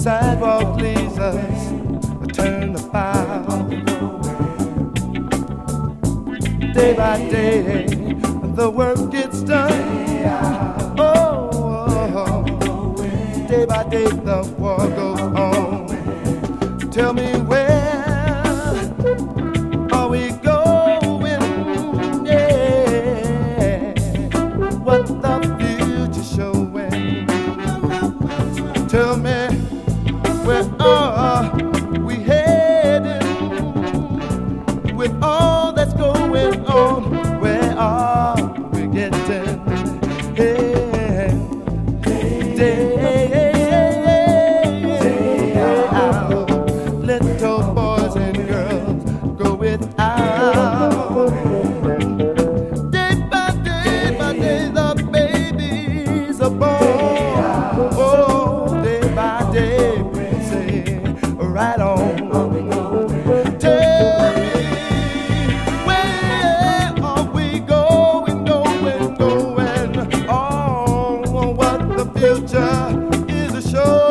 sidewalk leaves us a turnabout. Day by day, the work gets done. Oh, day by day, the war goes on. Tell me where are we going? Yeah, what the future showing? Tell me, where are we heading with all that's going on? Where are we getting? Hey, day out. Little boys and girls go without. Day by day, the babies are born. Oh, day by day, we say, right on. Tell me, where are we going? Oh, what the future is a show.